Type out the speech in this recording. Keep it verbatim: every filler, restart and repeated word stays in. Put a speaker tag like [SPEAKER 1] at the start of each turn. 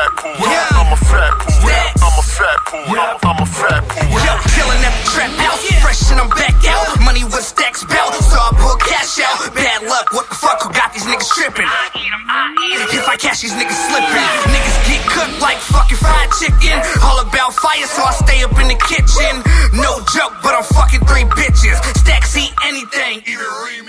[SPEAKER 1] fat pool. Yeah. I'm a fat pool. Yeah. I'm a fat pool. Yeah. I'm a fat pool.
[SPEAKER 2] Yo, chillin' at the trap house, fresh and I'm back out. Money with stacks belt, so I pull cash out. Bad luck, what the fuck? Who got these niggas trippin'? I eat 'em, I eat 'em. If I catch these niggas slippin', niggas get cooked like fucking fried chicken. All about fire, so I stay up in the kitchen. No joke, but I'm fucking three bitches. Stacks eat anything, even